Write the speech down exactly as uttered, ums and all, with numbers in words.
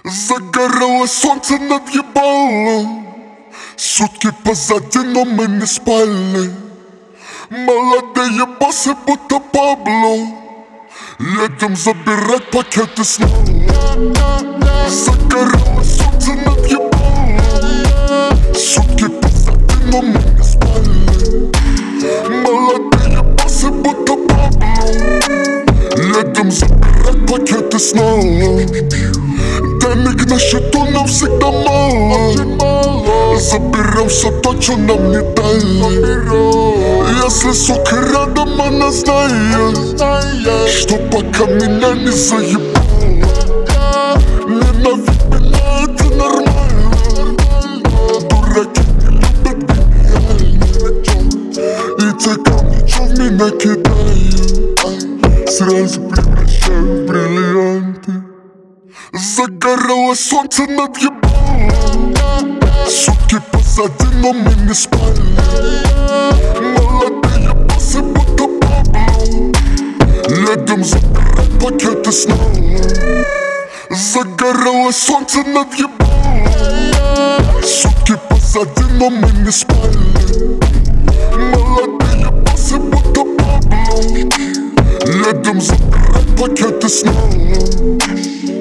Загорелось солнце над ебалом. Сутки позади, но мы не спали. Молодые боссы, будто Пабло. Едем забирать пакеты снова. Загорелось солнце над ебалом. Сутки позади, но мы не спали. Молодые боссы, будто Пабло. Едем забирать пакеты снова. Денег на счету нам всегда мало. Заберем все то, что нам не дали. Если сука рядом, она знает, что пока меня не заебало. Ненавидь меня, это нормально. Дураки не любят гениально. И те камни, что в меня кидают, сразу превращаю в бриллианты. Загорелось солнце над ебалом. Сутки позади, но мы не спали. Молодые боссы, будто Пабло. Едем забирать пакеты снова. Загорелось солнце над ебалом. Сутки позади, но мы не спали. Молодые боссы, будто Пабло. Едем забирать пакеты снова.